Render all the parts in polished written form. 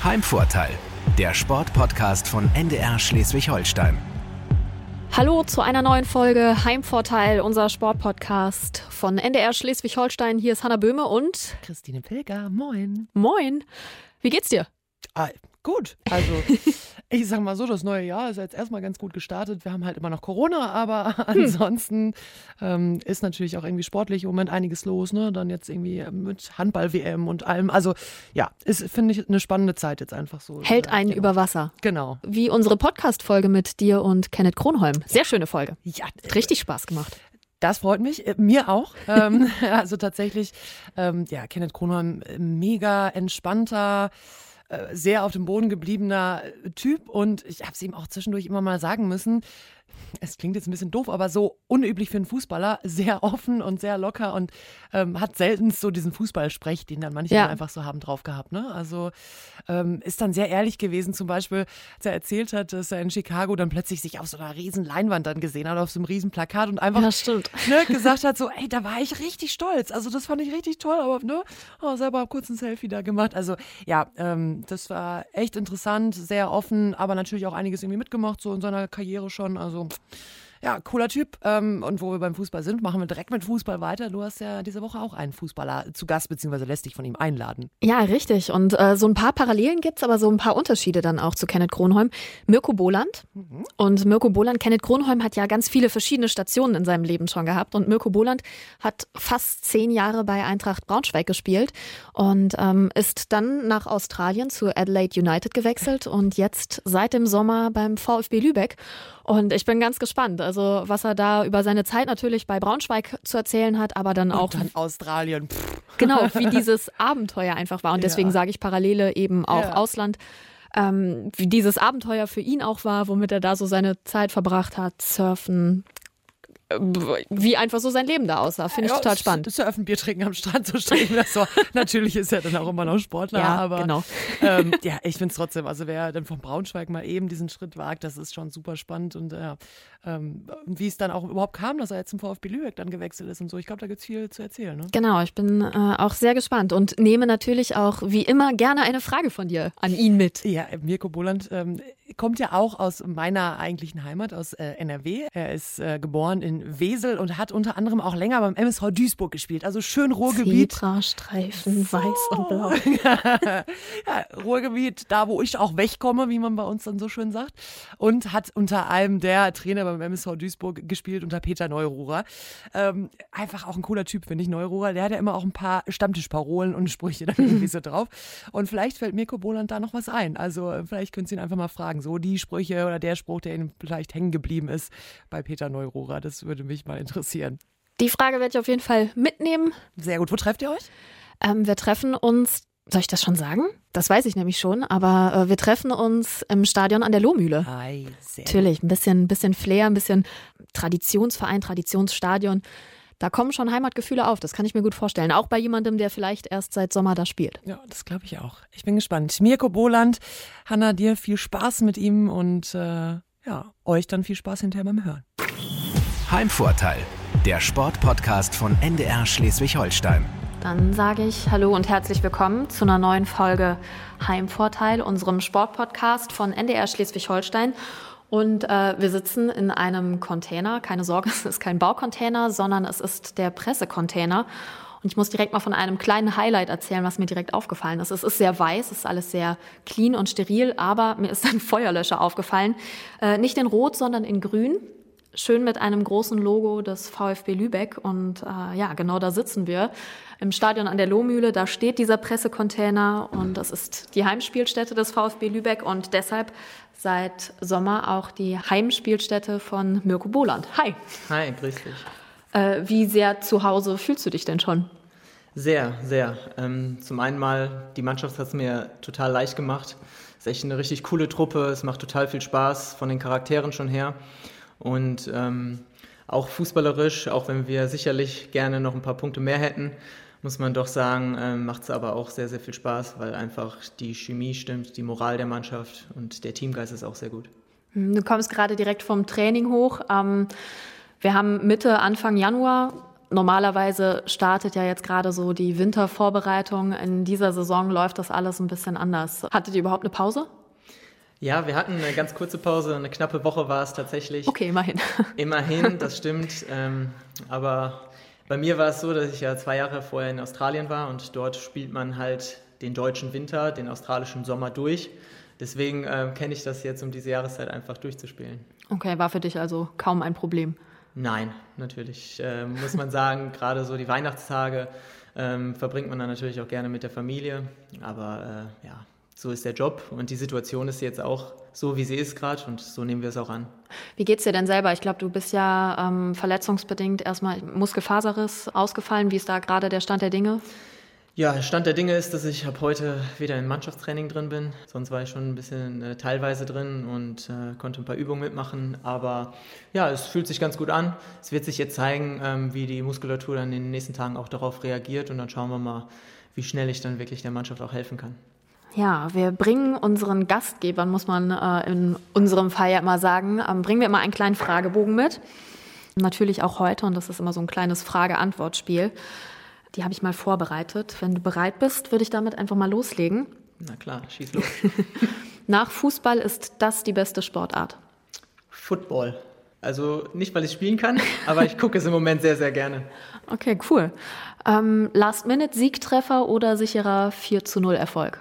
Heimvorteil, der Sportpodcast von NDR Schleswig-Holstein. Hallo zu einer neuen Folge Heimvorteil, unser Sportpodcast von NDR Schleswig-Holstein. Hier ist Hanna Böhme und Christine Pilger. Moin. Moin. Wie geht's dir? Gut. Also, ich sag mal so, das neue Jahr ist jetzt erstmal ganz gut gestartet. Wir haben halt immer noch Corona, aber ansonsten ist natürlich auch irgendwie sportlich im Moment einiges los, ne? Dann jetzt irgendwie mit Handball-WM und allem. Also, ja, ist, finde ich, eine spannende Zeit jetzt einfach so. Hält einen über Wasser. Genau. Wie unsere Podcast-Folge mit dir und Kenneth Kronholm. Sehr schöne Folge. Ja, Hat richtig Spaß gemacht. Das freut mich, mir auch. Also tatsächlich, Kenneth Kronholm, mega entspannter, sehr auf dem Boden gebliebener Typ, und ich habe es ihm auch zwischendurch immer mal sagen müssen, es klingt jetzt ein bisschen doof, aber so unüblich für einen Fußballer, sehr offen und sehr locker und hat selten so diesen Fußballsprech, den dann manche einfach so haben, drauf gehabt. Ne? Also ist dann sehr ehrlich gewesen, zum Beispiel, als er erzählt hat, dass er in Chicago dann plötzlich sich auf so einer riesen Leinwand dann gesehen hat, auf so einem riesen Plakat und einfach gesagt hat, so, ey, da war ich richtig stolz. Also das fand ich richtig toll, aber selber kurz ein Selfie da gemacht. Also ja, das war echt interessant, sehr offen, aber natürlich auch einiges irgendwie mitgemacht, so in seiner Karriere schon. Also ja, cooler Typ. Und wo wir beim Fußball sind, machen wir direkt mit Fußball weiter. Du hast ja diese Woche auch einen Fußballer zu Gast, beziehungsweise lässt dich von ihm einladen. Ja, richtig. Und so ein paar Parallelen gibt's, aber so ein paar Unterschiede dann auch zu Kenneth Kronholm. Mirko Boland. Und Mirko Boland, Kenneth Kronholm hat ja ganz viele verschiedene Stationen in seinem Leben schon gehabt. Und Mirko Boland hat fast 10 Jahre bei Eintracht Braunschweig gespielt und ist dann nach Australien zu Adelaide United gewechselt und jetzt seit dem Sommer beim VfB Lübeck. Und ich bin ganz gespannt, also was er da über seine Zeit natürlich bei Braunschweig zu erzählen hat, aber dann auch dann Australien. Genau, wie dieses Abenteuer einfach war. Und deswegen sage ich Parallele eben auch Ausland. Wie dieses Abenteuer für ihn auch war, womit er da so seine Zeit verbracht hat, Surfen, wie einfach so sein Leben da aussah. Finde ich total spannend. Surfen, Bier trinken am Strand zu stehen. Natürlich ist er dann auch immer noch Sportler. Aber genau. Ich finde es trotzdem, also wer dann von Braunschweig mal eben diesen Schritt wagt, das ist schon super spannend. Und wie es dann auch überhaupt kam, dass er jetzt zum VfB Lübeck dann gewechselt ist und so. Ich glaube, da gibt es viel zu erzählen. Ne? Genau, ich bin auch sehr gespannt und nehme natürlich auch wie immer gerne eine Frage von dir an ihn mit. Ja, Mirko Boland kommt ja auch aus meiner eigentlichen Heimat, aus NRW. Er ist geboren in Wesel und hat unter anderem auch länger beim MSV Duisburg gespielt. Also schön Ruhrgebiet. Zebrastreifen, weiß und blau. Ja, Ruhrgebiet, da wo ich auch wegkomme, wie man bei uns dann so schön sagt. Und hat unter allem der Trainer beim MSV Duisburg gespielt, unter Peter Neururer. Einfach auch ein cooler Typ, finde ich, Neururer. Der hat ja immer auch ein paar Stammtischparolen und Sprüche dann irgendwie so drauf. Und vielleicht fällt Mirko Boland da noch was ein. Also vielleicht könnt ihr ihn einfach mal fragen. So die Sprüche oder der Spruch, der ihm vielleicht hängen geblieben ist bei Peter Neururer. Das würde mich mal interessieren. Die Frage werde ich auf jeden Fall mitnehmen. Sehr gut. Wo trefft ihr euch? Wir treffen uns, soll ich das schon sagen? Das weiß ich nämlich schon, aber wir treffen uns im Stadion an der Lohmühle. Natürlich, ein bisschen Flair, ein bisschen Traditionsverein, Traditionsstadion. Da kommen schon Heimatgefühle auf, das kann ich mir gut vorstellen. Auch bei jemandem, der vielleicht erst seit Sommer da spielt. Ja, das glaube ich auch. Ich bin gespannt. Mirko Boland, Hanna, dir viel Spaß mit ihm und euch dann viel Spaß hinterher beim Hören. Heimvorteil, der Sportpodcast von NDR Schleswig-Holstein. Dann sage ich Hallo und herzlich willkommen zu einer neuen Folge Heimvorteil, unserem Sportpodcast von NDR Schleswig-Holstein. Und wir sitzen in einem Container. Keine Sorge, es ist kein Baucontainer, sondern es ist der Pressecontainer. Und ich muss direkt mal von einem kleinen Highlight erzählen, was mir direkt aufgefallen ist. Es ist sehr weiß, es ist alles sehr clean und steril, aber mir ist ein Feuerlöscher aufgefallen. Nicht in Rot, sondern in Grün. Schön mit einem großen Logo des VfB Lübeck. Und genau da sitzen wir im Stadion an der Lohmühle. Da steht dieser Pressecontainer und das ist die Heimspielstätte des VfB Lübeck und deshalb seit Sommer auch die Heimspielstätte von Mirko Boland. Hi. Hi, grüß dich. Wie sehr zu Hause fühlst du dich denn schon? Sehr, sehr. Zum einen mal, die Mannschaft hat es mir total leicht gemacht. Es ist echt eine richtig coole Truppe. Es macht total viel Spaß von den Charakteren schon her. Und auch fußballerisch, auch wenn wir sicherlich gerne noch ein paar Punkte mehr hätten, muss man doch sagen, macht es aber auch sehr, sehr viel Spaß, weil einfach die Chemie stimmt, die Moral der Mannschaft und der Teamgeist ist auch sehr gut. Du kommst gerade direkt vom Training hoch. Wir haben Mitte, Anfang Januar. normalerweise startet ja jetzt gerade so die Wintervorbereitung. In dieser Saison läuft das alles ein bisschen anders. Hattet ihr überhaupt eine Pause? Ja, wir hatten eine ganz kurze Pause, eine knappe Woche war es tatsächlich. Okay, immerhin. Immerhin, das stimmt. Aber bei mir war es so, dass ich ja 2 Jahre vorher in Australien war und dort spielt man halt den deutschen Winter, den australischen Sommer durch. Deswegen kenne ich das jetzt, um diese Jahreszeit einfach durchzuspielen. Okay, war für dich also kaum ein Problem? Nein, natürlich muss man sagen, gerade so die Weihnachtstage verbringt man dann natürlich auch gerne mit der Familie. Aber ja, so ist der Job und die Situation ist jetzt auch so, wie sie ist gerade und so nehmen wir es auch an. Wie geht's dir denn selber? Ich glaube, du bist ja verletzungsbedingt erstmal Muskelfaserriss ausgefallen. Wie ist da gerade der Stand der Dinge? Ja, Stand der Dinge ist, dass ich ab heute wieder im Mannschaftstraining drin bin. Sonst war ich schon ein bisschen teilweise drin und konnte ein paar Übungen mitmachen. Aber ja, es fühlt sich ganz gut an. Es wird sich jetzt zeigen, wie die Muskulatur dann in den nächsten Tagen auch darauf reagiert. Und dann schauen wir mal, wie schnell ich dann wirklich der Mannschaft auch helfen kann. Ja, wir bringen unseren Gastgebern, muss man in unserem Fall ja immer sagen, bringen wir immer einen kleinen Fragebogen mit. Natürlich auch heute, und das ist immer so ein kleines Frage-Antwort-Spiel. Die habe ich mal vorbereitet. Wenn du bereit bist, würde ich damit einfach mal loslegen. Na klar, schieß los. Nach Fußball ist das die beste Sportart? Football. Also nicht, weil ich spielen kann, aber ich gucke es im Moment sehr, sehr gerne. Okay, cool. Last-Minute-Siegtreffer oder sicherer 4:0-Erfolg?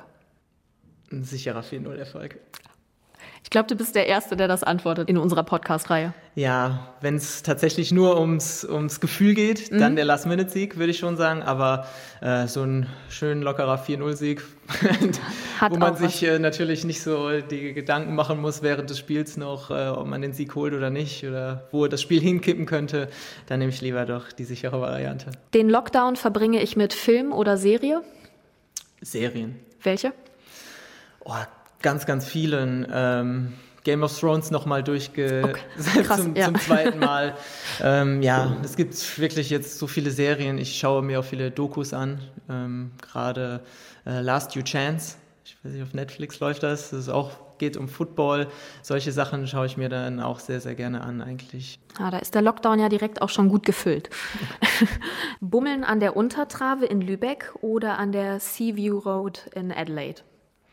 Ein sicherer 4:0-Erfolg. Ich glaube, du bist der Erste, der das antwortet in unserer Podcast-Reihe. Ja, wenn es tatsächlich nur ums Gefühl geht, dann der Last-Minute-Sieg, würde ich schon sagen. Aber so ein schön lockerer 4:0-Sieg, wo man sich natürlich nicht so die Gedanken machen muss während des Spiels noch, ob man den Sieg holt oder nicht oder wo das Spiel hinkippen könnte, dann nehme ich lieber doch die sichere Variante. Den Lockdown verbringe ich mit Film oder Serie? Serien. Welche? Oh, ganz, ganz vielen. Game of Thrones nochmal durchgesetzt zum zweiten Mal. Ja, es gibt wirklich jetzt so viele Serien. Ich schaue mir auch viele Dokus an. Gerade Last You Chance. Ich weiß nicht, auf Netflix läuft das. Das ist auch, geht um Football. Solche Sachen schaue ich mir dann auch sehr, sehr gerne an eigentlich. Ja, da ist der Lockdown ja direkt auch schon gut gefüllt. Bummeln an der Untertrave in Lübeck oder an der Seaview Road in Adelaide?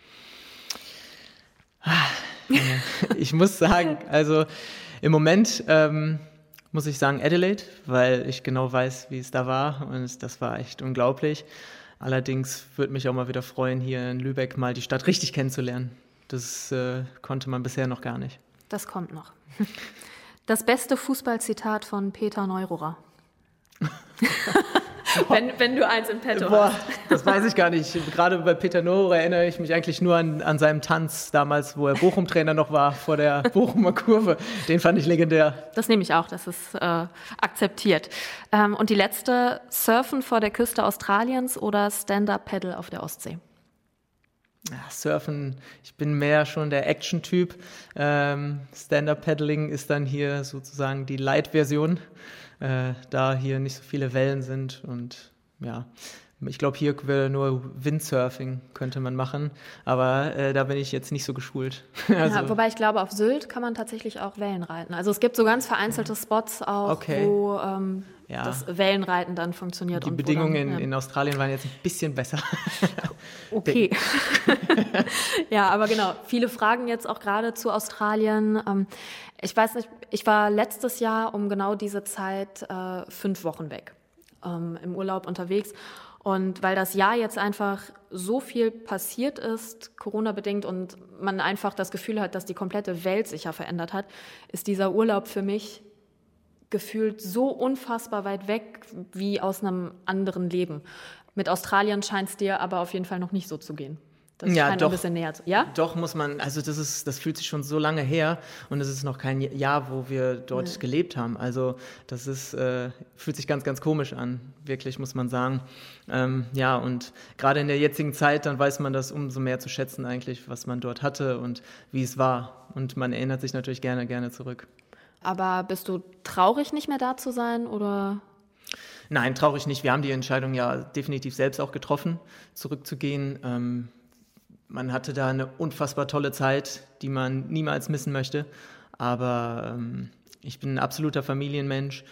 Ich muss sagen, also im Moment muss ich sagen Adelaide, weil ich genau weiß, wie es da war und das war echt unglaublich. Allerdings würde mich auch mal wieder freuen, hier in Lübeck mal die Stadt richtig kennenzulernen. Das konnte man bisher noch gar nicht. Das kommt noch. Das beste Fußballzitat von Peter Neururer. Wenn du eins im Petto hast. Das weiß ich gar nicht. Gerade bei Peter Neururer erinnere ich mich eigentlich nur an seinen Tanz damals, wo er Bochum-Trainer noch war, vor der Bochumer Kurve. Den fand ich legendär. Das nehme ich auch, das ist akzeptiert. Und die letzte, Surfen vor der Küste Australiens oder Stand-Up-Paddle auf der Ostsee? Ja, Surfen, ich bin mehr schon der Action-Typ. Stand-Up-Paddling ist dann hier sozusagen die Light-Version. Da hier nicht so viele Wellen sind und ja, ich glaube, hier wäre nur Windsurfing könnte man machen, aber da bin ich jetzt nicht so geschult. Also, ja, wobei ich glaube, auf Sylt kann man tatsächlich auch Wellen reiten. Also es gibt so ganz vereinzelte Spots auch, wo das Wellenreiten dann funktioniert. Die Bedingungen in Australien waren jetzt ein bisschen besser. Okay. Ja, aber genau, viele fragen jetzt auch gerade zu Australien. Ich weiß nicht, ich war letztes Jahr um genau diese Zeit 5 Wochen weg, im Urlaub unterwegs. Und weil das Jahr jetzt einfach so viel passiert ist, Corona-bedingt, und man einfach das Gefühl hat, dass die komplette Welt sich ja verändert hat, ist dieser Urlaub für mich gefühlt so unfassbar weit weg wie aus einem anderen Leben. Mit Australien scheint es dir aber auf jeden Fall noch nicht so zu gehen. Das scheint ein bisschen näher zu. Ja? Doch, muss man, also das fühlt sich schon so lange her und es ist noch kein Jahr, wo wir dort gelebt haben. Also das ist, fühlt sich ganz, ganz komisch an, wirklich, muss man sagen. Ja, und gerade in der jetzigen Zeit, dann weiß man das umso mehr zu schätzen eigentlich, was man dort hatte und wie es war. Und man erinnert sich natürlich gerne, gerne zurück. Aber bist du traurig, nicht mehr da zu sein, oder? Nein, traurig nicht. Wir haben die Entscheidung ja definitiv selbst auch getroffen, zurückzugehen. Man hatte da eine unfassbar tolle Zeit, die man niemals missen möchte. Aber ich bin ein absoluter Familienmensch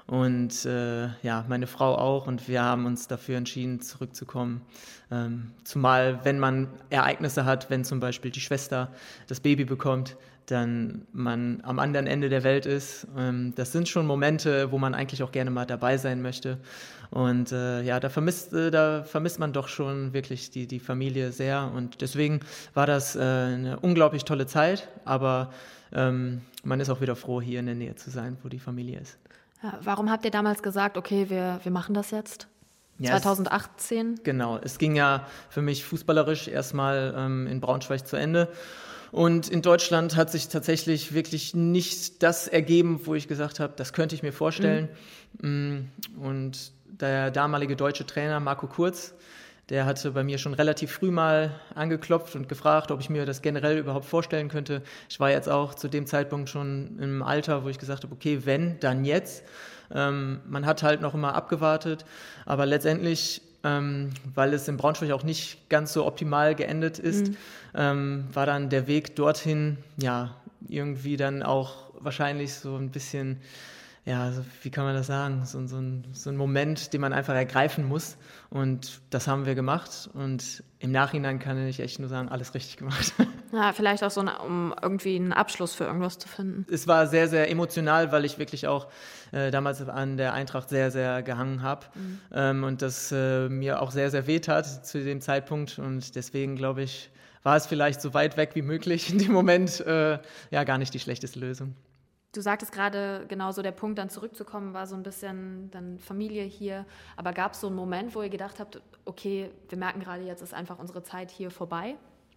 und meine Frau auch, und wir haben uns dafür entschieden, zurückzukommen. Zumal, wenn man Ereignisse hat, wenn zum Beispiel die Schwester das Baby bekommt, dann man am anderen Ende der Welt ist. Das sind schon Momente, wo man eigentlich auch gerne mal dabei sein möchte. Und da vermisst man doch schon wirklich die Familie sehr. Und deswegen war das eine unglaublich tolle Zeit. Aber man ist auch wieder froh, hier in der Nähe zu sein, wo die Familie ist. Ja, warum habt ihr damals gesagt, okay, wir machen das jetzt? Ja, 2018? Genau, es ging ja für mich fußballerisch erstmal in Braunschweig zu Ende. Und in Deutschland hat sich tatsächlich wirklich nicht das ergeben, wo ich gesagt habe, das könnte ich mir vorstellen. Und der damalige deutsche Trainer Marco Kurz, der hatte bei mir schon relativ früh mal angeklopft und gefragt, ob ich mir das generell überhaupt vorstellen könnte. Ich war jetzt auch zu dem Zeitpunkt schon im Alter, wo ich gesagt habe, okay, wenn, dann jetzt. Man hat halt noch immer abgewartet, aber letztendlich, weil es in Braunschweig auch nicht ganz so optimal geendet ist, war dann der Weg dorthin, ja, irgendwie dann auch wahrscheinlich so ein bisschen, ja, so, wie kann man das sagen, so ein Moment, den man einfach ergreifen muss, und das haben wir gemacht, und im Nachhinein kann ich echt nur sagen, alles richtig gemacht. Ja, vielleicht auch um irgendwie einen Abschluss für irgendwas zu finden. Es war sehr, sehr emotional, weil ich wirklich auch damals an der Eintracht sehr, sehr gehangen habe und das mir auch sehr, sehr wehtat zu dem Zeitpunkt, und deswegen, glaube ich, war es vielleicht so weit weg wie möglich in dem Moment gar nicht die schlechteste Lösung. Du sagtest gerade, genau so der Punkt, dann zurückzukommen, war so ein bisschen dann Familie hier. Aber gab es so einen Moment, wo ihr gedacht habt, okay, wir merken gerade, jetzt ist einfach unsere Zeit hier vorbei?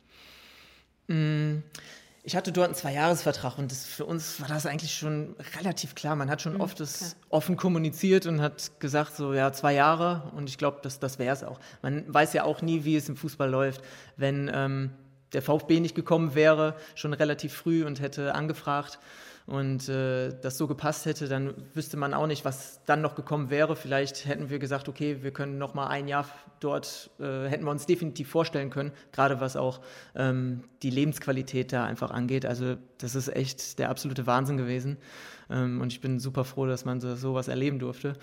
Ich hatte dort einen 2-Jahres-Vertrag, und für uns war das eigentlich schon relativ klar. Man hat schon oft das offen kommuniziert und hat gesagt, so ja, 2 Jahre, und ich glaube, das wäre es auch. Man weiß ja auch nie, wie es im Fußball läuft. Wenn der VfB nicht gekommen wäre, schon relativ früh, und hätte angefragt, und das so gepasst hätte, dann wüsste man auch nicht, was dann noch gekommen wäre. Vielleicht hätten wir gesagt, okay, wir können noch mal ein Jahr dort, hätten wir uns definitiv vorstellen können, gerade was auch die Lebensqualität da einfach angeht. Also das ist echt der absolute Wahnsinn gewesen, und ich bin super froh, dass man sowas erleben durfte.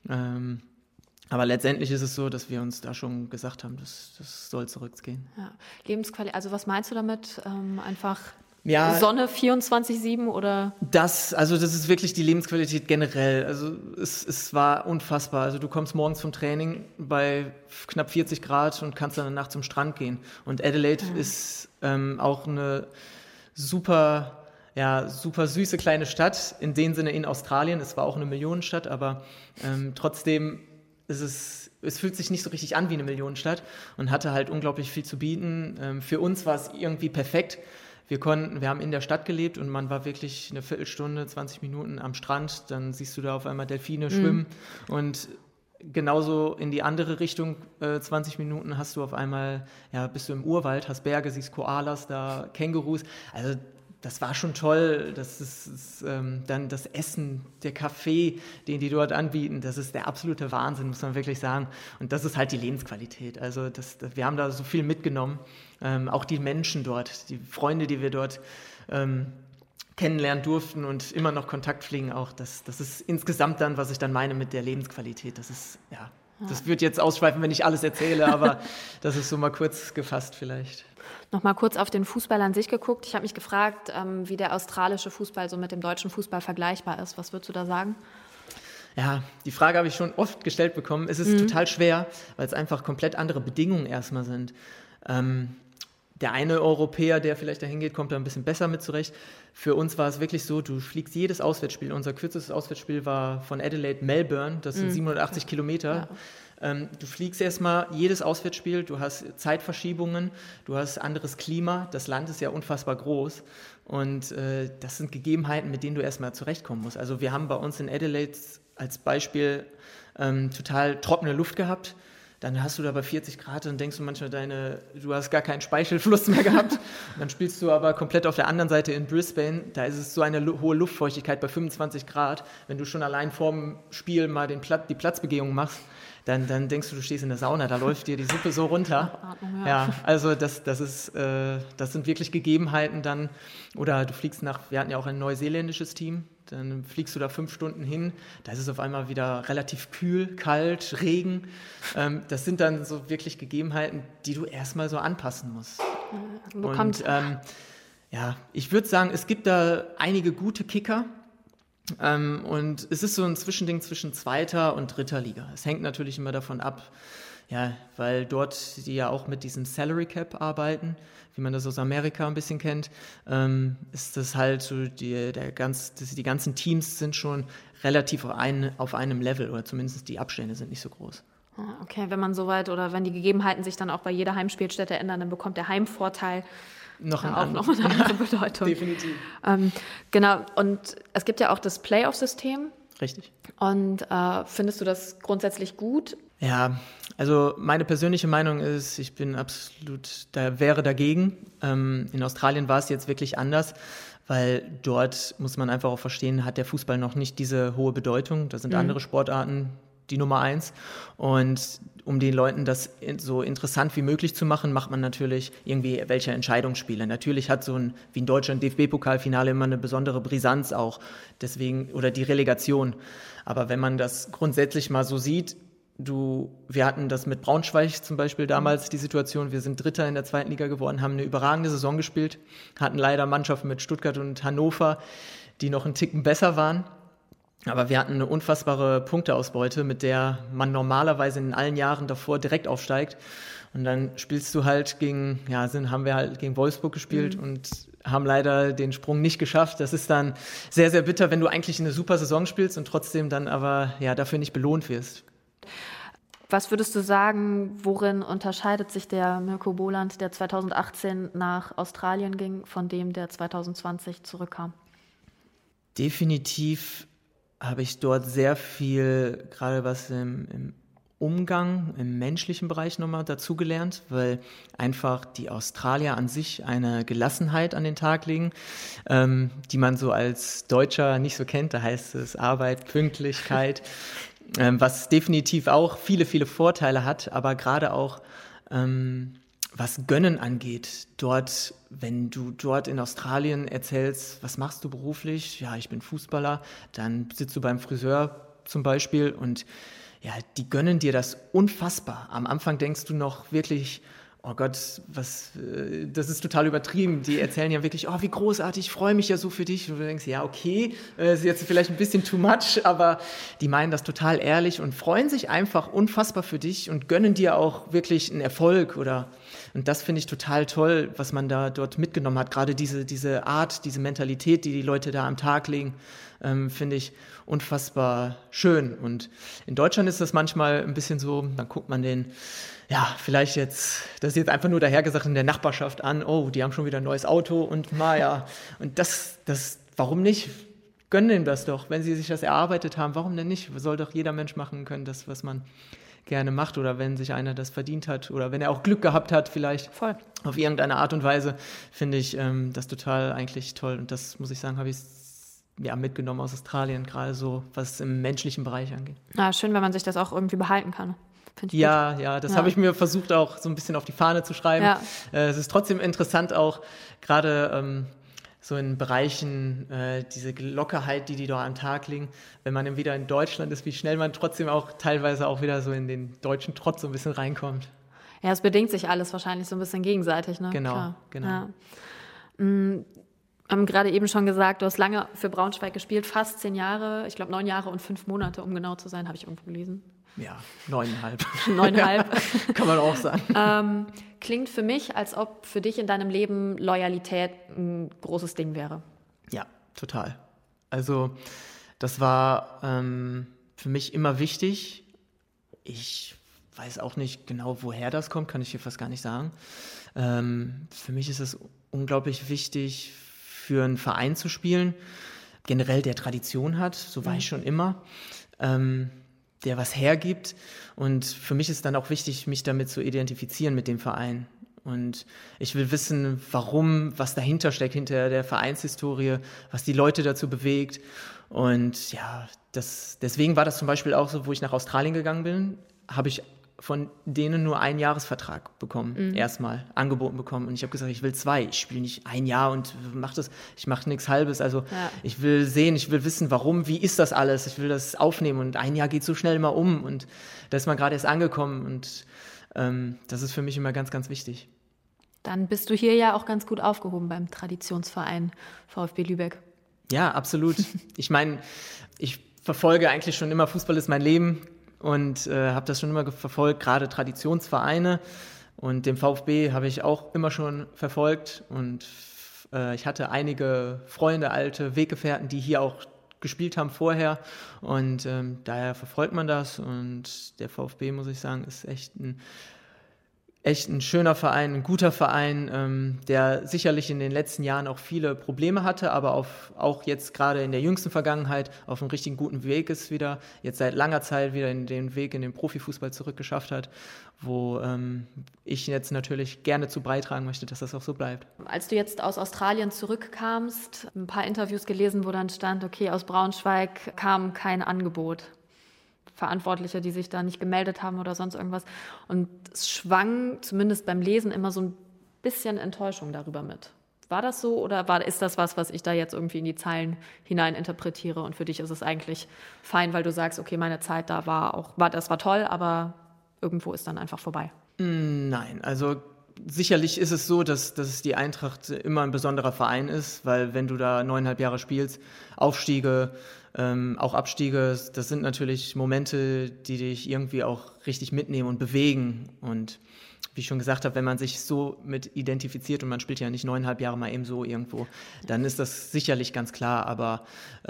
Aber letztendlich ist es so, dass wir uns da schon gesagt haben, das soll zurückgehen. Ja. Lebensqualität, also was meinst du damit? Einfach... Ja, Sonne 24/7 oder? Das ist wirklich die Lebensqualität generell. Also es war unfassbar. Also du kommst morgens vom Training bei knapp 40 Grad und kannst dann danach zum Strand gehen. Und Adelaide ist auch eine super süße kleine Stadt, in dem Sinne in Australien. Es war auch eine Millionenstadt, aber trotzdem es fühlt sich nicht so richtig an wie eine Millionenstadt, und hatte halt unglaublich viel zu bieten. Für uns war es irgendwie perfekt. Wir haben in der Stadt gelebt, und man war wirklich eine Viertelstunde, 20 Minuten am Strand. Dann siehst du da auf einmal Delfine schwimmen, und genauso in die andere Richtung, 20 Minuten hast du auf einmal, bist du im Urwald, hast Berge, siehst Koalas da, Kängurus. Also das war schon toll. Das ist dann das Essen, der Kaffee, den die dort anbieten, das ist der absolute Wahnsinn, muss man wirklich sagen. Und das ist halt die Lebensqualität. Also wir haben da so viel mitgenommen. Auch die Menschen dort, die Freunde, die wir dort kennenlernen durften und immer noch Kontakt pflegen, auch das ist insgesamt dann, was ich dann meine mit der Lebensqualität. Das ist, das wird jetzt ausschweifen, wenn ich alles erzähle, aber das ist so mal kurz gefasst vielleicht. Nochmal kurz auf den Fußball an sich geguckt. Ich habe mich gefragt, wie der australische Fußball so mit dem deutschen Fußball vergleichbar ist. Was würdest du da sagen? Ja, die Frage habe ich schon oft gestellt bekommen. Es ist total schwer, weil es einfach komplett andere Bedingungen erstmal sind. Der eine Europäer, der vielleicht dahin geht, kommt da ein bisschen besser mit zurecht. Für uns war es wirklich so, du fliegst jedes Auswärtsspiel. Unser kürzestes Auswärtsspiel war von Adelaide Melbourne, das sind 780 Kilometer. Ja. Du fliegst erstmal jedes Auswärtsspiel, du hast Zeitverschiebungen, du hast anderes Klima, das Land ist ja unfassbar groß, und das sind Gegebenheiten, mit denen du erstmal zurechtkommen musst. Also wir haben bei uns in Adelaide als Beispiel total trockene Luft gehabt. Dann hast du da bei 40 Grad und denkst du manchmal, du hast gar keinen Speichelfluss mehr gehabt. Und dann spielst du aber komplett auf der anderen Seite in Brisbane. Da ist es so eine hohe Luftfeuchtigkeit bei 25 Grad. Wenn du schon allein vorm Spiel mal die Platzbegehung machst, dann denkst du stehst in der Sauna, da läuft dir die Suppe so runter. Atmung, ja, also das sind wirklich Gegebenheiten dann. Oder du fliegst wir hatten ja auch ein neuseeländisches Team. Dann fliegst du da 5 Stunden hin, da ist es auf einmal wieder relativ kühl, kalt, Regen. Das sind dann so wirklich Gegebenheiten, die du erstmal so anpassen musst. Und ich würde sagen, es gibt da einige gute Kicker. Und es ist so ein Zwischending zwischen 2. und 3. Liga. Es hängt natürlich immer davon ab, ja, weil dort die ja auch mit diesem Salary Cap arbeiten, wie man das aus Amerika ein bisschen kennt, ist das halt so, die ganzen Teams sind schon relativ auf einem Level oder zumindest die Abstände sind nicht so groß. Okay, wenn man soweit oder wenn die Gegebenheiten sich dann auch bei jeder Heimspielstätte ändern, dann bekommt der Heimvorteil noch eine andere Bedeutung. Definitiv. Genau, und es gibt ja auch das Playoff-System. Richtig. Und findest du das grundsätzlich gut? Ja, also meine persönliche Meinung ist, ich bin wäre dagegen. In Australien war es jetzt wirklich anders, weil dort, muss man einfach auch verstehen, hat der Fußball noch nicht diese hohe Bedeutung. Da sind andere Sportarten die Nummer 1. Und um den Leuten das so interessant wie möglich zu machen, macht man natürlich irgendwie welche Entscheidungsspiele. Natürlich hat wie in Deutschland DFB-Pokalfinale immer eine besondere Brisanz auch, deswegen, oder die Relegation. Aber wenn man das grundsätzlich mal so sieht, wir hatten das mit Braunschweig zum Beispiel damals die Situation, wir sind Dritter in der 2. Liga geworden, haben eine überragende Saison gespielt, hatten leider Mannschaften mit Stuttgart und Hannover, die noch einen Ticken besser waren. Aber wir hatten eine unfassbare Punkteausbeute, mit der man normalerweise in allen Jahren davor direkt aufsteigt. Und dann spielst du halt haben wir halt gegen Wolfsburg gespielt und haben leider den Sprung nicht geschafft. Das ist dann sehr, sehr bitter, wenn du eigentlich eine super Saison spielst und trotzdem dann aber dafür nicht belohnt wirst. Was würdest du sagen, worin unterscheidet sich der Mirko Boland, der 2018 nach Australien ging, von dem, der 2020 zurückkam? Definitiv habe ich dort sehr viel, gerade was im Umgang, im menschlichen Bereich nochmal dazugelernt, weil einfach die Australier an sich eine Gelassenheit an den Tag legen, die man so als Deutscher nicht so kennt. Da heißt es Arbeit, Pünktlichkeit, was definitiv auch viele, viele Vorteile hat, aber gerade auch was Gönnen angeht, wenn du dort in Australien erzählst, was machst du beruflich? Ja, ich bin Fußballer, dann sitzt du beim Friseur zum Beispiel und die gönnen dir das unfassbar. Am Anfang denkst du noch wirklich, oh Gott, das ist total übertrieben. Die erzählen ja wirklich, oh, wie großartig, ich freue mich ja so für dich. Und du denkst, ja, okay, ist jetzt vielleicht ein bisschen too much, aber die meinen das total ehrlich und freuen sich einfach unfassbar für dich und gönnen dir auch wirklich einen Erfolg und das finde ich total toll, was man da dort mitgenommen hat. Gerade diese Art, diese Mentalität, die Leute da am Tag legen, finde ich unfassbar schön. Und in Deutschland ist das manchmal ein bisschen so, dann guckt man vielleicht das ist jetzt einfach nur dahergesagt in der Nachbarschaft an, oh, die haben schon wieder ein neues Auto und und das, warum nicht? Gönnen ihm das doch, wenn sie sich das erarbeitet haben, warum denn nicht? Soll doch jeder Mensch machen können, das, was man gerne macht oder wenn sich einer das verdient hat oder wenn er auch Glück gehabt hat vielleicht. Voll. Auf irgendeine Art und Weise finde ich das total eigentlich toll und das, muss ich sagen, habe ich mitgenommen aus Australien, gerade so, was im menschlichen Bereich angeht. Ja, schön, wenn man sich das auch irgendwie behalten kann. Das habe ich mir versucht auch so ein bisschen auf die Fahne zu schreiben. Ja. Es ist trotzdem interessant auch, gerade so in Bereichen, diese Lockerheit, die da am Tag liegen, wenn man dann wieder in Deutschland ist, wie schnell man trotzdem auch teilweise auch wieder so in den deutschen Trotz so ein bisschen reinkommt. Ja, es bedingt sich alles wahrscheinlich so ein bisschen gegenseitig, ne? Genau, klar. genau. Ja. Wir haben gerade eben schon gesagt, du hast lange für Braunschweig gespielt, fast 10 Jahre, ich glaube 9 Jahre und 5 Monate, um genau zu sein, habe ich irgendwo gelesen. Ja, 9,5. 9,5. Kann man auch sagen. Klingt für mich, als ob für dich in deinem Leben Loyalität ein großes Ding wäre. Ja, total. Also das war für mich immer wichtig. Ich weiß auch nicht genau, woher das kommt, kann ich hier fast gar nicht sagen. Für mich ist es unglaublich wichtig, für einen Verein zu spielen, generell der Tradition hat, so war ich schon immer, der was hergibt. Und für mich ist dann auch wichtig, mich damit zu identifizieren mit dem Verein. Und ich will wissen, warum, was dahinter steckt, hinter der Vereinshistorie, was die Leute dazu bewegt. Und ja, deswegen war das zum Beispiel auch so, wo ich nach Australien gegangen bin, habe ich von denen nur einen Jahresvertrag bekommen, erstmal angeboten bekommen. Und ich habe gesagt, ich will 2. Ich spiele nicht 1 Jahr und ich mache nichts Halbes. Also ich will sehen, ich will wissen, warum, wie ist das alles? Ich will das aufnehmen und 1 Jahr geht so schnell immer um und da ist man gerade erst angekommen und das ist für mich immer ganz, ganz wichtig. Dann bist du hier ja auch ganz gut aufgehoben beim Traditionsverein VfB Lübeck. Ja, absolut. Ich meine, ich verfolge eigentlich schon immer, Fußball ist mein Leben. Und habe das schon immer verfolgt, gerade Traditionsvereine. Und den VfB habe ich auch immer schon verfolgt. Und ich hatte einige Freunde, alte Weggefährten, die hier auch gespielt haben vorher. Und daher verfolgt man das. Und der VfB, muss ich sagen, ist echt ein schöner Verein, ein guter Verein, der sicherlich in den letzten Jahren auch viele Probleme hatte, aber auch jetzt gerade in der jüngsten Vergangenheit auf einem richtig guten Weg ist wieder, jetzt seit langer Zeit wieder in den Weg in den Profifußball zurückgeschafft hat, wo ich jetzt natürlich gerne zu beitragen möchte, dass das auch so bleibt. Als du jetzt aus Australien zurückkamst, ein paar Interviews gelesen, wo dann stand, okay, aus Braunschweig kam kein Angebot. Verantwortliche, die sich da nicht gemeldet haben oder sonst irgendwas. Und es schwang zumindest beim Lesen immer so ein bisschen Enttäuschung darüber mit. War das so oder ist das was ich da jetzt irgendwie in die Zeilen hinein interpretiere und für dich ist es eigentlich fein, weil du sagst, okay, meine Zeit da das war toll, aber irgendwo ist dann einfach vorbei? Nein, also sicherlich ist es so, dass die Eintracht immer ein besonderer Verein ist, weil wenn du da 9,5 Jahre spielst, Aufstiege, auch Abstiege, das sind natürlich Momente, die dich irgendwie auch richtig mitnehmen und bewegen. Und wie ich schon gesagt habe, wenn man sich so mit identifiziert und man spielt ja nicht 9,5 Jahre mal eben so irgendwo, dann ist das sicherlich ganz klar. Aber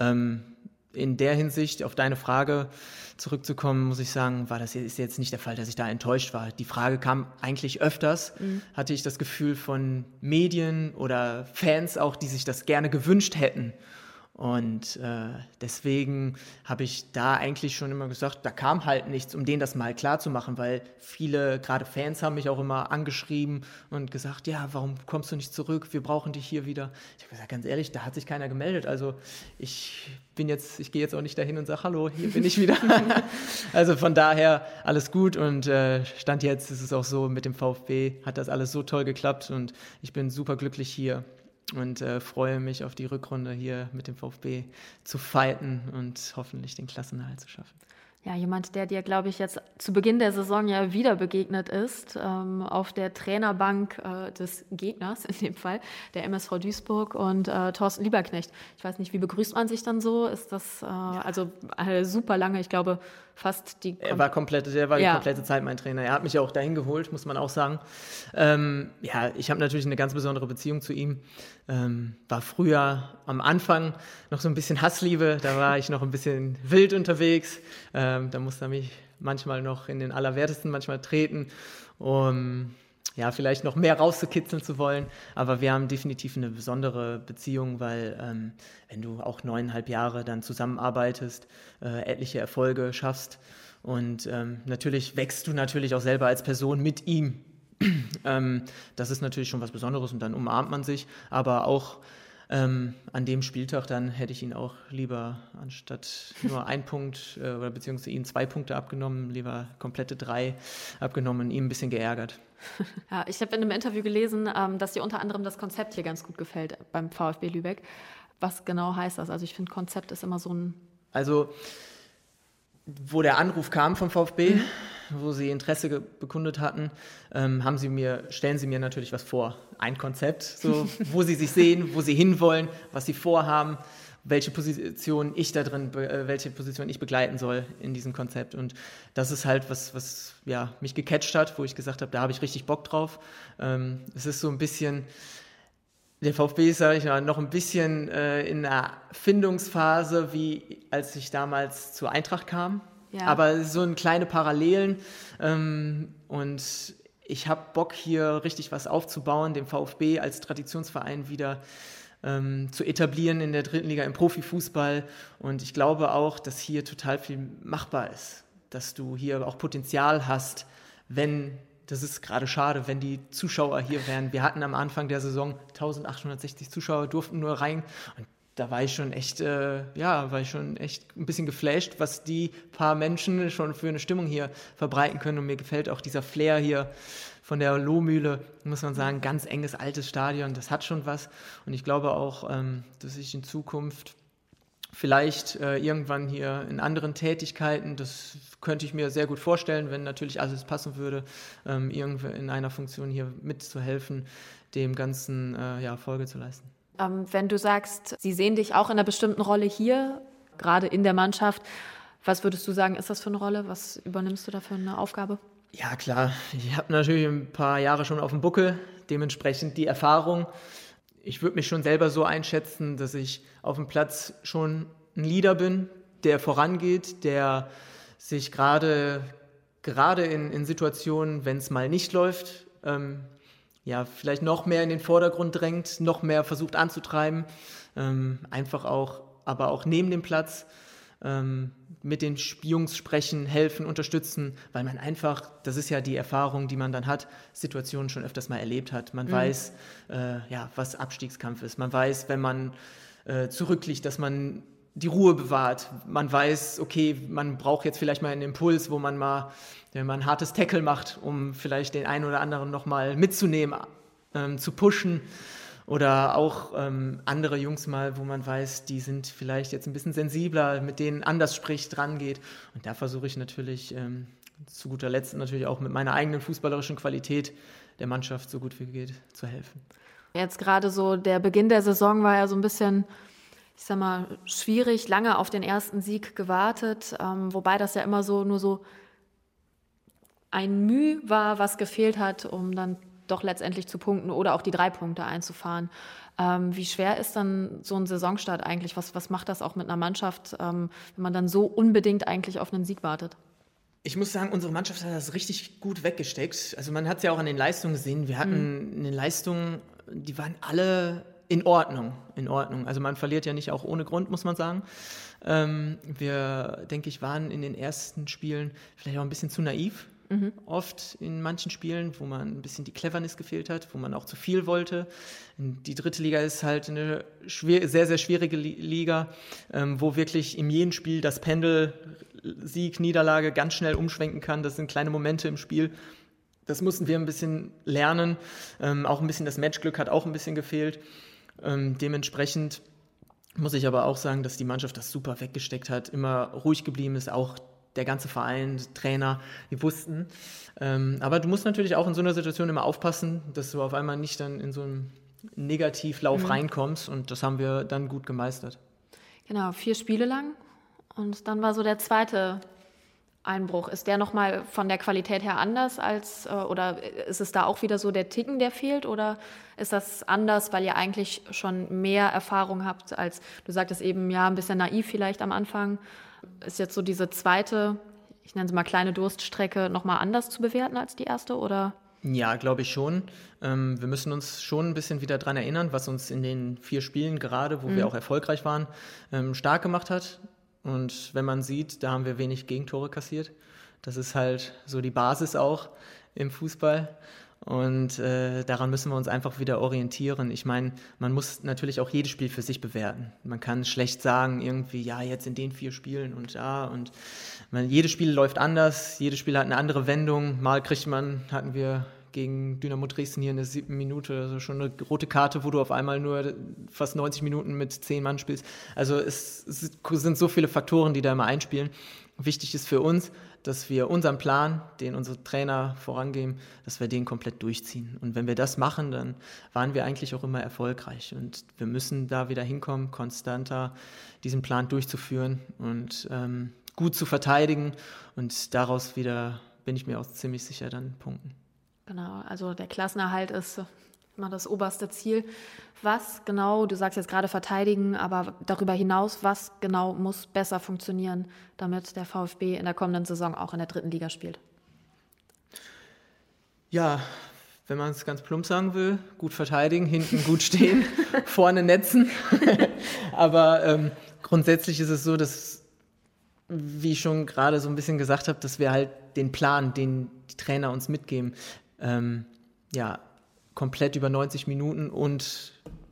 in der Hinsicht, auf deine Frage zurückzukommen, muss ich sagen, ist jetzt nicht der Fall, dass ich da enttäuscht war. Die Frage kam eigentlich öfters, hatte ich das Gefühl von Medien oder Fans auch, die sich das gerne gewünscht hätten. Und deswegen habe ich da eigentlich schon immer gesagt, da kam halt nichts, um denen das mal klar zu machen, weil viele, gerade Fans, haben mich auch immer angeschrieben und gesagt, ja, warum kommst du nicht zurück? Wir brauchen dich hier wieder. Ich habe gesagt, ganz ehrlich, da hat sich keiner gemeldet. Also ich gehe jetzt auch nicht dahin und sage, hallo, hier bin ich wieder. Also von daher alles gut und Stand jetzt ist es auch so, mit dem VfB hat das alles so toll geklappt und ich bin super glücklich hier. Und freue mich auf die Rückrunde hier mit dem VfB zu fighten und hoffentlich den Klassenerhalt zu schaffen. Ja, jemand, der dir, glaube ich, jetzt zu Beginn der Saison ja wieder begegnet ist, auf der Trainerbank des Gegners in dem Fall, der MSV Duisburg und Thorsten Lieberknecht. Ich weiß nicht, wie begrüßt man sich dann so? Ist das also super lange, ich glaube fast die... Er war die komplette Zeit mein Trainer. Er hat mich auch dahin geholt, muss man auch sagen. Ich habe natürlich eine ganz besondere Beziehung zu ihm. War früher am Anfang noch so ein bisschen Hassliebe, da war ich noch ein bisschen wild unterwegs. Da musste er mich manchmal noch in den Allerwertesten treten, um vielleicht noch mehr rauszukitzeln zu wollen. Aber wir haben definitiv eine besondere Beziehung, weil wenn du auch 9,5 Jahre dann zusammenarbeitest, etliche Erfolge schaffst und natürlich wächst du natürlich auch selber als Person mit ihm. Das ist natürlich schon was Besonderes und dann umarmt man sich, aber auch an dem Spieltag, dann hätte ich ihn auch lieber anstatt nur 1 Punkt oder beziehungsweise ihn 2 Punkte abgenommen, lieber komplette 3 abgenommen und ihn ein bisschen geärgert. Ja, ich habe in einem Interview gelesen, dass dir unter anderem das Konzept hier ganz gut gefällt beim VfB Lübeck. Was genau heißt das? Also ich finde, Konzept ist immer so ein... Also, wo der Anruf kam vom VfB, wo sie Interesse bekundet hatten, stellen sie mir natürlich was vor. Ein Konzept, so, wo sie sich sehen, wo sie hinwollen, was sie vorhaben, welche Position ich begleiten soll in diesem Konzept. Und das ist halt was mich gecatcht hat, wo ich gesagt habe, da habe ich richtig Bock drauf. Es ist so ein bisschen... Der VfB ist, sage ich mal, noch ein bisschen in einer Findungsphase, wie als ich damals zur Eintracht kam. Ja. Aber so ein kleine Parallelen. Und ich habe Bock, hier richtig was aufzubauen, den VfB als Traditionsverein wieder zu etablieren in der 3. Liga im Profifußball. Und ich glaube auch, dass hier total viel machbar ist. Dass du hier auch Potenzial hast, das ist gerade schade, wenn die Zuschauer hier wären. Wir hatten am Anfang der Saison 1860 Zuschauer, durften nur rein. Und da war ich schon echt ein bisschen geflasht, was die paar Menschen schon für eine Stimmung hier verbreiten können. Und mir gefällt auch dieser Flair hier von der Lohmühle, muss man sagen, ganz enges, altes Stadion, das hat schon was. Und ich glaube auch, dass ich in Zukunft vielleicht irgendwann hier in anderen Tätigkeiten, das könnte ich mir sehr gut vorstellen, wenn natürlich alles passen würde, irgendwie in einer Funktion hier mitzuhelfen, dem Ganzen Folge zu leisten. Wenn du sagst, sie sehen dich auch in einer bestimmten Rolle hier, gerade in der Mannschaft, was würdest du sagen, ist das für eine Rolle? Was übernimmst du da für eine Aufgabe? Ja, klar. Ich habe natürlich ein paar Jahre schon auf dem Buckel, dementsprechend die Erfahrung. Ich würde mich schon selber so einschätzen, dass ich auf dem Platz schon ein Leader bin, der vorangeht, der sich gerade in Situationen, wenn es mal nicht läuft, vielleicht noch mehr in den Vordergrund drängt, noch mehr versucht anzutreiben, aber auch neben dem Platz mit den Jungs sprechen, helfen, unterstützen, weil man einfach, das ist ja die Erfahrung, die man dann hat, Situationen schon öfters mal erlebt hat. Man weiß, was Abstiegskampf ist. Man weiß, wenn man zurückliegt, dass man die Ruhe bewahrt. Man weiß, okay, man braucht jetzt vielleicht mal einen Impuls, wo man mal ein hartes Tackle macht, um vielleicht den einen oder anderen nochmal mitzunehmen, zu pushen. Oder auch andere Jungs mal, wo man weiß, die sind vielleicht jetzt ein bisschen sensibler, mit denen anders spricht, rangeht. Und da versuche ich natürlich zu guter Letzt natürlich auch mit meiner eigenen fußballerischen Qualität der Mannschaft so gut wie geht zu helfen. Jetzt gerade so der Beginn der Saison war ja so ein bisschen, ich sag mal, schwierig, lange auf den ersten Sieg gewartet, wobei das ja immer so nur so ein Mühe war, was gefehlt hat, um dann doch letztendlich zu punkten oder auch die 3 Punkte einzufahren. Wie schwer ist dann so ein Saisonstart eigentlich? Was macht das auch mit einer Mannschaft, wenn man dann so unbedingt eigentlich auf einen Sieg wartet? Ich muss sagen, unsere Mannschaft hat das richtig gut weggesteckt. Also man hat es ja auch an den Leistungen gesehen. Wir hatten in den Leistungen, die waren alle in Ordnung. Also man verliert ja nicht auch ohne Grund, muss man sagen. Wir, denke ich, waren in den ersten Spielen vielleicht auch ein bisschen zu naiv. Oft in manchen Spielen, wo man ein bisschen die Cleverness gefehlt hat, wo man auch zu viel wollte. Die 3. Liga ist halt eine sehr, sehr schwierige Liga, wo wirklich in jedem Spiel das Pendel Sieg, Niederlage ganz schnell umschwenken kann. Das sind kleine Momente im Spiel. Das mussten wir ein bisschen lernen. Auch ein bisschen das Matchglück hat auch ein bisschen gefehlt. Dementsprechend muss ich aber auch sagen, dass die Mannschaft das super weggesteckt hat, immer ruhig geblieben ist, auch der ganze Verein, Trainer, die wussten. Aber du musst natürlich auch in so einer Situation immer aufpassen, dass du auf einmal nicht dann in so einen Negativlauf reinkommst, und das haben wir dann gut gemeistert. Genau, 4 Spiele lang, und dann war so der zweite Einbruch. Ist der nochmal von der Qualität her anders oder ist es da auch wieder so der Ticken, der fehlt, oder ist das anders, weil ihr eigentlich schon mehr Erfahrung habt als, du sagtest eben, ja, ein bisschen naiv vielleicht am Anfang? Ist jetzt so diese zweite, ich nenne sie mal kleine Durststrecke, nochmal anders zu bewerten als die erste, oder? Ja, glaube ich schon. Wir müssen uns schon ein bisschen wieder dran erinnern, was uns in den 4 Spielen gerade, wo wir auch erfolgreich waren, stark gemacht hat. Und wenn man sieht, da haben wir wenig Gegentore kassiert. Das ist halt so die Basis auch im Fußball. Und daran müssen wir uns einfach wieder orientieren. Ich meine, man muss natürlich auch jedes Spiel für sich bewerten. Man kann schlecht sagen, irgendwie, ja, jetzt in den 4 Spielen und ja. Und jedes Spiel läuft anders, jedes Spiel hat eine andere Wendung. Mal hatten wir gegen Dynamo Dresden hier in der 7. Minute also schon eine rote Karte, wo du auf einmal nur fast 90 Minuten mit 10 Mann spielst. Also es sind so viele Faktoren, die da immer einspielen. Wichtig ist für uns, dass wir unseren Plan, den unsere Trainer vorangeben, dass wir den komplett durchziehen. Und wenn wir das machen, dann waren wir eigentlich auch immer erfolgreich. Und wir müssen da wieder hinkommen, konstanter diesen Plan durchzuführen und gut zu verteidigen. Und daraus wieder, bin ich mir auch ziemlich sicher, dann punkten. Genau, also der Klassenerhalt ist immer das oberste Ziel. Was genau, du sagst jetzt gerade verteidigen, aber darüber hinaus, was genau muss besser funktionieren, damit der VfB in der kommenden Saison auch in der 3. Liga spielt? Ja, wenn man es ganz plump sagen will, gut verteidigen, hinten gut stehen, vorne netzen. Aber grundsätzlich ist es so, dass, wie ich schon gerade so ein bisschen gesagt habe, dass wir halt den Plan, den die Trainer uns mitgeben, komplett über 90 Minuten und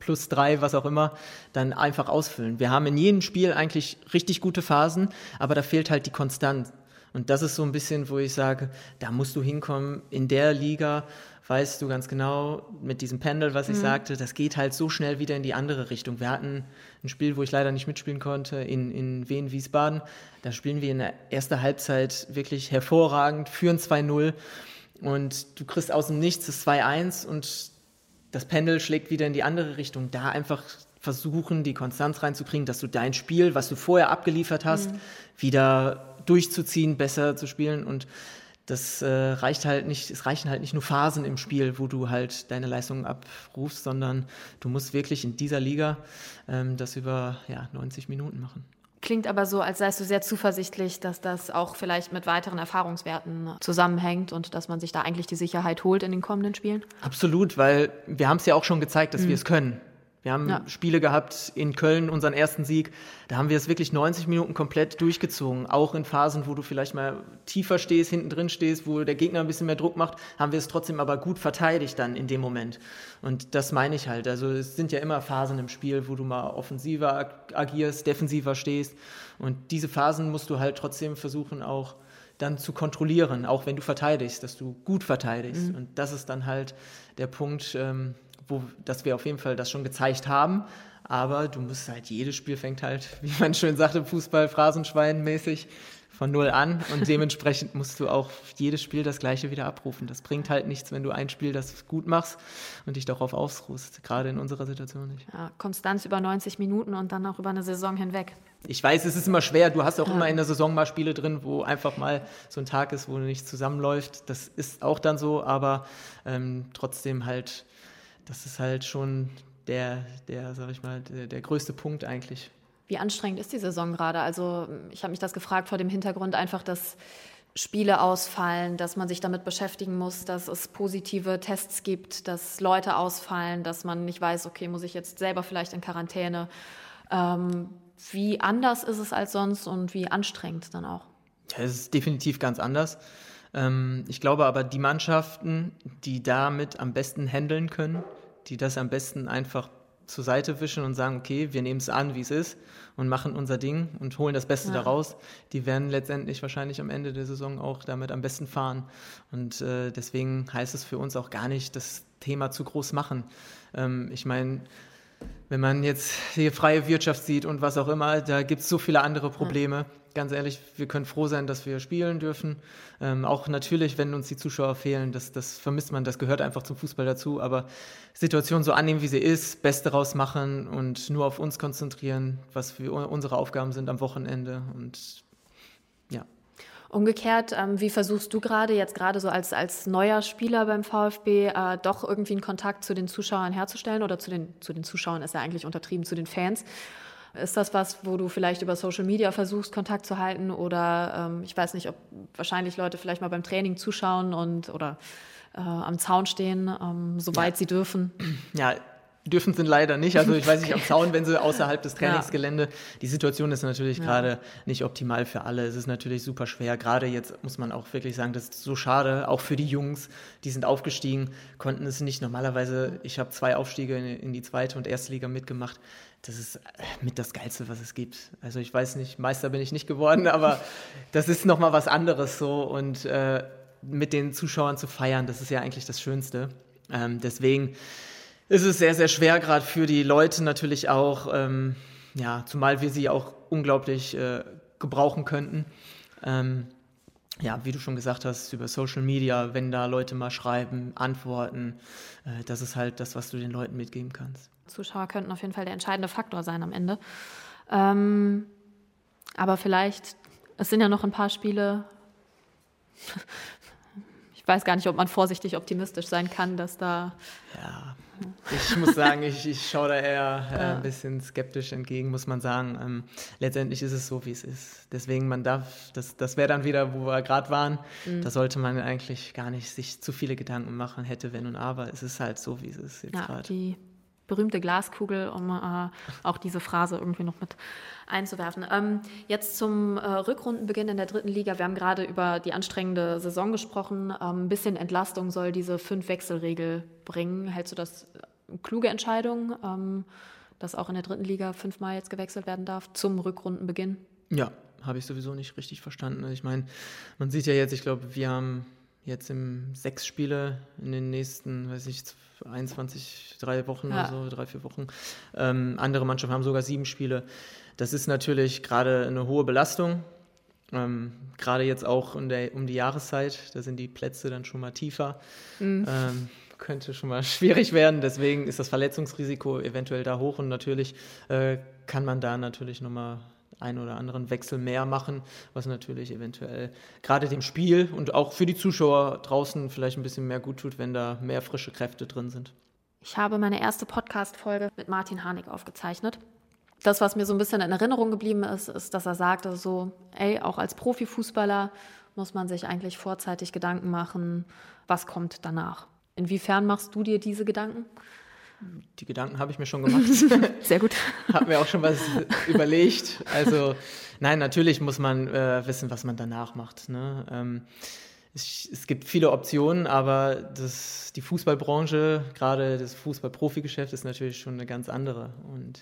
+3, was auch immer, dann einfach ausfüllen. Wir haben in jedem Spiel eigentlich richtig gute Phasen, aber da fehlt halt die Konstanz. Und das ist so ein bisschen, wo ich sage, da musst du hinkommen. In der Liga weißt du ganz genau, mit diesem Pendel, was ich sagte, das geht halt so schnell wieder in die andere Richtung. Wir hatten ein Spiel, wo ich leider nicht mitspielen konnte, in Wien-Wiesbaden. Da spielen wir in der ersten Halbzeit wirklich hervorragend, führen 2-0 und du kriegst aus dem Nichts das 2-1 und das Pendel schlägt wieder in die andere Richtung. Da einfach versuchen, die Konstanz reinzukriegen, dass du dein Spiel, was du vorher abgeliefert hast, wieder durchzuziehen, besser zu spielen. Und das reichen halt nicht nur Phasen im Spiel, wo du halt deine Leistungen abrufst, sondern du musst wirklich in dieser Liga das über 90 Minuten machen. Klingt aber so, als seist du sehr zuversichtlich, dass das auch vielleicht mit weiteren Erfahrungswerten zusammenhängt und dass man sich da eigentlich die Sicherheit holt in den kommenden Spielen? Absolut, weil wir haben es ja auch schon gezeigt, dass wir es können. Wir haben Spiele gehabt in Köln, unseren ersten Sieg. Da haben wir es wirklich 90 Minuten komplett durchgezogen. Auch in Phasen, wo du vielleicht mal tiefer stehst, hinten drin stehst, wo der Gegner ein bisschen mehr Druck macht, haben wir es trotzdem aber gut verteidigt dann in dem Moment. Und das meine ich halt. Also es sind ja immer Phasen im Spiel, wo du mal offensiver agierst, defensiver stehst. Und diese Phasen musst du halt trotzdem versuchen auch dann zu kontrollieren, auch wenn du verteidigst, dass du gut verteidigst. Und das ist dann halt der Punkt, dass wir auf jeden Fall das schon gezeigt haben, aber du musst halt, jedes Spiel fängt halt, wie man schön sagt im Fußball, Phrasenschwein-mäßig von 0 an und dementsprechend musst du auch jedes Spiel das Gleiche wieder abrufen. Das bringt halt nichts, wenn du ein Spiel das gut machst und dich darauf ausruhst, gerade in unserer Situation nicht. Ja, Konstanz über 90 Minuten und dann auch über eine Saison hinweg. Ich weiß, es ist immer schwer, du hast auch immer in der Saison mal Spiele drin, wo einfach mal so ein Tag ist, wo nichts zusammenläuft. Das ist auch dann so, aber trotzdem halt, das ist halt schon der größte Punkt eigentlich. Wie anstrengend ist die Saison gerade? Also ich habe mich das gefragt vor dem Hintergrund einfach, dass Spiele ausfallen, dass man sich damit beschäftigen muss, dass es positive Tests gibt, dass Leute ausfallen, dass man nicht weiß, okay, muss ich jetzt selber vielleicht in Quarantäne? Wie anders ist es als sonst und wie anstrengend dann auch? Ja, es ist definitiv ganz anders. Ich glaube aber, die Mannschaften, die damit am besten handeln können, die das am besten einfach zur Seite wischen und sagen, okay, wir nehmen es an, wie es ist und machen unser Ding und holen das Beste daraus, die werden letztendlich wahrscheinlich am Ende der Saison auch damit am besten fahren. Und deswegen heißt es für uns auch gar nicht, das Thema zu groß machen. Ich meine, wenn man jetzt die freie Wirtschaft sieht und was auch immer, da gibt es so viele andere Probleme. Ganz ehrlich, wir können froh sein, dass wir spielen dürfen. Auch natürlich, wenn uns die Zuschauer fehlen, das vermisst man, das gehört einfach zum Fußball dazu. Aber Situation so annehmen, wie sie ist, Beste raus machen und nur auf uns konzentrieren, was für unsere Aufgaben sind am Wochenende. Und ja. Umgekehrt, wie versuchst du jetzt gerade so als neuer Spieler beim VfB, doch irgendwie einen Kontakt zu den Zuschauern herzustellen oder zu den Zuschauern ist ja eigentlich untertrieben, zu den Fans? Ist das was, wo du vielleicht über Social Media versuchst, Kontakt zu halten oder ich weiß nicht, ob wahrscheinlich Leute vielleicht mal beim Training zuschauen oder am Zaun stehen, soweit sie dürfen? Ja, dürfen sie leider nicht. Also ich weiß nicht, am Zaun, wenn sie außerhalb des Trainingsgelände. Die Situation ist natürlich gerade nicht optimal für alle. Es ist natürlich super schwer. Gerade jetzt muss man auch wirklich sagen, das ist so schade, auch für die Jungs, die sind aufgestiegen, konnten es nicht. Normalerweise, ich habe 2 Aufstiege in die zweite und erste Liga mitgemacht. Das ist mit das Geilste, was es gibt. Also ich weiß nicht, Meister bin ich nicht geworden, aber das ist nochmal was anderes so. Und mit den Zuschauern zu feiern, das ist ja eigentlich das Schönste. Deswegen ist es sehr, sehr schwer, gerade für die Leute natürlich auch, zumal wir sie auch unglaublich gebrauchen könnten. Wie du schon gesagt hast, über Social Media, wenn da Leute mal schreiben, antworten, das ist halt das, was du den Leuten mitgeben kannst. Zuschauer könnten auf jeden Fall der entscheidende Faktor sein am Ende. Aber vielleicht, es sind ja noch ein paar Spiele, ich weiß gar nicht, ob man vorsichtig optimistisch sein kann, dass da... Ja, ich muss sagen, ich schaue da eher ein bisschen skeptisch entgegen, muss man sagen. Letztendlich ist es so, wie es ist. Deswegen, das wäre dann wieder, wo wir gerade waren, da sollte man eigentlich gar nicht sich zu viele Gedanken machen, hätte, wenn und aber. Es ist halt so, wie es ist jetzt gerade. Die berühmte Glaskugel, um auch diese Phrase irgendwie noch mit einzuwerfen. Jetzt zum Rückrundenbeginn in der 3. Liga. Wir haben gerade über die anstrengende Saison gesprochen. Ein bisschen Entlastung soll diese 5-Wechsel-Regel bringen. Hältst du das kluge Entscheidung, dass auch in der 3. Liga 5-mal jetzt gewechselt werden darf zum Rückrundenbeginn? Ja, habe ich sowieso nicht richtig verstanden. Ich meine, man sieht ja jetzt, ich glaube, wir haben jetzt 6 Spiele in den nächsten, 3 Wochen oder so, 3-4 Wochen. Andere Mannschaften haben sogar 7 Spiele. Das ist natürlich gerade eine hohe Belastung. Gerade jetzt auch um die Jahreszeit, da sind die Plätze dann schon mal tiefer. Könnte schon mal schwierig werden, deswegen ist das Verletzungsrisiko eventuell da hoch und natürlich kann man da natürlich nochmal einen oder anderen Wechsel mehr machen, was natürlich eventuell gerade dem Spiel und auch für die Zuschauer draußen vielleicht ein bisschen mehr gut tut, wenn da mehr frische Kräfte drin sind. Ich habe meine erste Podcast-Folge mit Martin Harnik aufgezeichnet. Das, was mir so ein bisschen in Erinnerung geblieben ist, dass er sagte so, auch als Profifußballer muss man sich eigentlich vorzeitig Gedanken machen, was kommt danach. Inwiefern machst du dir diese Gedanken? Die Gedanken habe ich mir schon gemacht. Sehr gut. Habe mir auch schon was überlegt. Also nein, natürlich muss man wissen, was man danach macht. Ne? Es gibt viele Optionen, aber die Fußballbranche, gerade das Fußball-Profi-Geschäft ist natürlich schon eine ganz andere. Und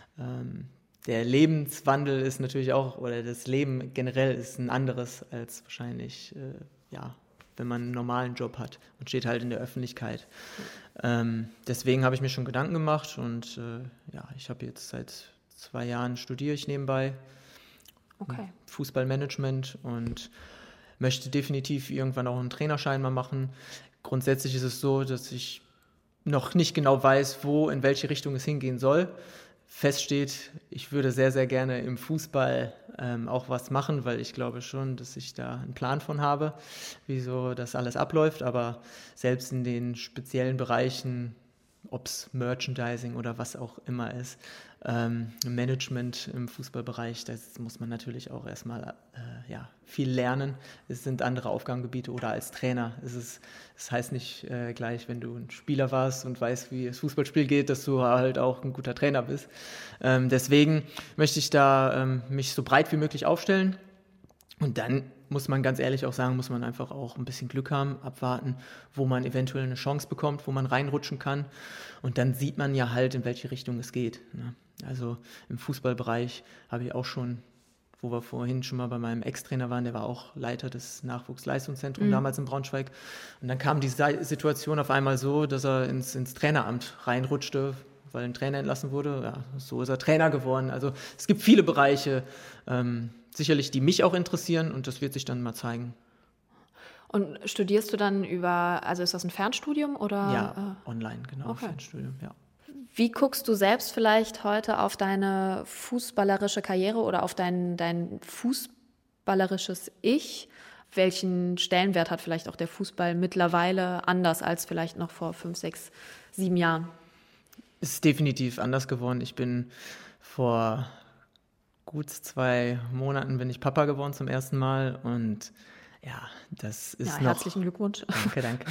der Lebenswandel ist natürlich auch, oder das Leben generell ist ein anderes als wahrscheinlich, wenn man einen normalen Job hat und steht halt in der Öffentlichkeit. Deswegen habe ich mir schon Gedanken gemacht und ich habe jetzt seit 2 Jahren studiere ich nebenbei Fußballmanagement und möchte definitiv irgendwann auch einen Trainerschein mal machen. Grundsätzlich ist es so, dass ich noch nicht genau weiß, in welche Richtung es hingehen soll. Feststeht, ich würde sehr, sehr gerne im Fußball auch was machen, weil ich glaube schon, dass ich da einen Plan von habe, wieso das alles abläuft. Aber selbst in den speziellen Bereichen, ob es Merchandising oder was auch immer ist, Management im Fußballbereich, das muss man natürlich auch erstmal viel lernen. Es sind andere Aufgabengebiete oder als Trainer. Es heißt nicht gleich, wenn du ein Spieler warst und weißt, wie das Fußballspiel geht, dass du halt auch ein guter Trainer bist. Deswegen möchte ich da mich so breit wie möglich aufstellen. Und dann muss man ganz ehrlich auch sagen, muss man einfach auch ein bisschen Glück haben, abwarten, wo man eventuell eine Chance bekommt, wo man reinrutschen kann. Und dann sieht man ja halt, in welche Richtung es geht. Ne? Also im Fußballbereich habe ich auch schon, wo wir vorhin schon mal bei meinem Ex-Trainer waren, der war auch Leiter des Nachwuchsleistungszentrums damals in Braunschweig. Und dann kam die Situation auf einmal so, dass er ins Traineramt reinrutschte, weil ein Trainer entlassen wurde. Ja, so ist er Trainer geworden. Also es gibt viele Bereiche, sicherlich, die mich auch interessieren und das wird sich dann mal zeigen. Und studierst du dann also ist das ein Fernstudium oder? Ja, online, genau, okay. Fernstudium, ja. Wie guckst du selbst vielleicht heute auf deine fußballerische Karriere oder auf dein fußballerisches Ich? Welchen Stellenwert hat vielleicht auch der Fußball mittlerweile anders als vielleicht noch vor 5, 6, 7 Jahren? Es ist definitiv anders geworden. Ich bin vor gut 2 Monaten bin ich Papa geworden zum ersten Mal und ja, das ist herzlichen Glückwunsch. Danke.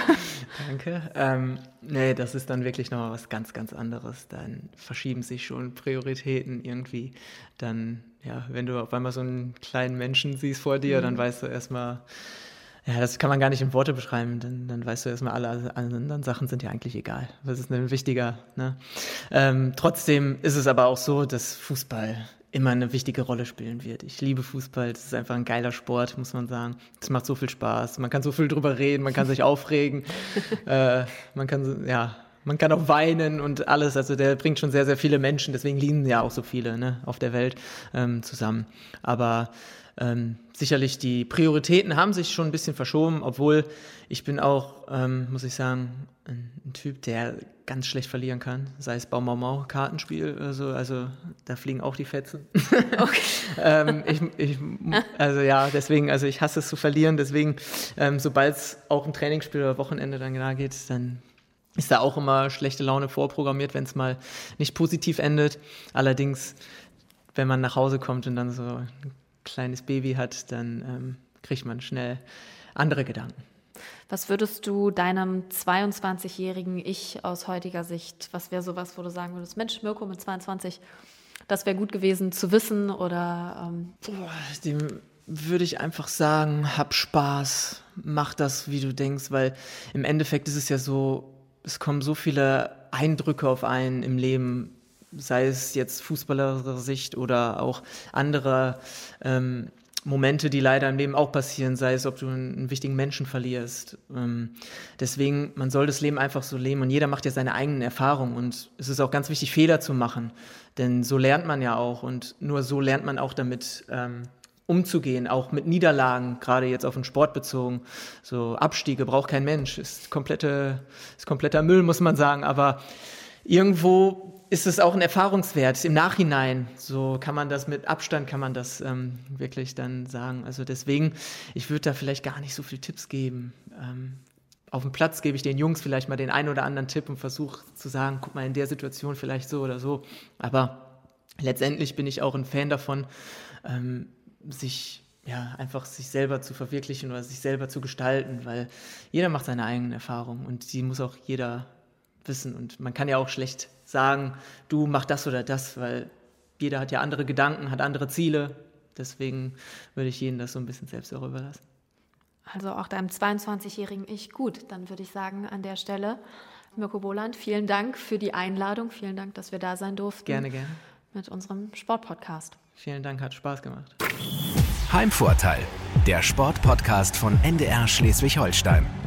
Danke. Das ist dann wirklich nochmal was ganz, ganz anderes. Dann verschieben sich schon Prioritäten irgendwie. Dann, wenn du auf einmal so einen kleinen Menschen siehst vor dir, dann weißt du erstmal, das kann man gar nicht in Worte beschreiben, dann weißt du erstmal, alle anderen Sachen sind ja eigentlich egal. Was ist denn wichtiger? Ne? Trotzdem ist es aber auch so, dass Fußball immer eine wichtige Rolle spielen wird. Ich liebe Fußball, das ist einfach ein geiler Sport, muss man sagen. Es macht so viel Spaß, man kann so viel drüber reden, man kann sich aufregen, man kann auch weinen und alles. Also der bringt schon sehr, sehr viele Menschen, deswegen lieben ja auch so viele auf der Welt zusammen. Aber sicherlich die Prioritäten haben sich schon ein bisschen verschoben, obwohl ich bin auch, muss ich sagen, ein Typ, der ganz schlecht verlieren kann, sei es Baumau-Kartenspiel oder so, also da fliegen auch die Fetzen. Okay. Deswegen, ich hasse es zu verlieren, deswegen, sobald es auch ein Trainingsspiel oder Wochenende dann genau geht, dann ist da auch immer schlechte Laune vorprogrammiert, wenn es mal nicht positiv endet. Allerdings, wenn man nach Hause kommt und dann so ein kleines Baby hat, dann kriegt man schnell andere Gedanken. Was würdest du deinem 22-jährigen Ich aus heutiger Sicht, was wäre sowas, wo du sagen würdest, Mensch, Mirko mit 22, das wäre gut gewesen zu wissen oder? Dem würde ich einfach sagen, hab Spaß, mach das, wie du denkst, weil im Endeffekt ist es ja so, es kommen so viele Eindrücke auf einen im Leben, sei es jetzt fußballerischer Sicht oder auch andere Momente, die leider im Leben auch passieren, sei es, ob du einen wichtigen Menschen verlierst. Deswegen, man soll das Leben einfach so leben und jeder macht ja seine eigenen Erfahrungen und es ist auch ganz wichtig, Fehler zu machen, denn so lernt man ja auch und nur so lernt man auch damit umzugehen, auch mit Niederlagen, gerade jetzt auf den Sport bezogen. So Abstiege braucht kein Mensch, ist kompletter Müll, muss man sagen, aber irgendwo ist es auch ein Erfahrungswert im Nachhinein. So kann man das mit Abstand, kann man das wirklich dann sagen. Also deswegen, ich würde da vielleicht gar nicht so viele Tipps geben. Auf dem Platz gebe ich den Jungs vielleicht mal den einen oder anderen Tipp und versuche zu sagen, guck mal, in der Situation vielleicht so oder so. Aber letztendlich bin ich auch ein Fan davon, sich selber zu verwirklichen oder sich selber zu gestalten, weil jeder macht seine eigenen Erfahrungen und die muss auch jeder wissen. Und man kann ja auch schlecht sagen, du mach das oder das, weil jeder hat ja andere Gedanken, hat andere Ziele. Deswegen würde ich jedem das so ein bisschen selbst auch überlassen. Also auch deinem 22-jährigen Ich gut. Dann würde ich sagen, an der Stelle, Mirko Boland, vielen Dank für die Einladung. Vielen Dank, dass wir da sein durften. Gerne. Mit unserem Sportpodcast. Vielen Dank, hat Spaß gemacht. Heimvorteil, der Sportpodcast von NDR Schleswig-Holstein.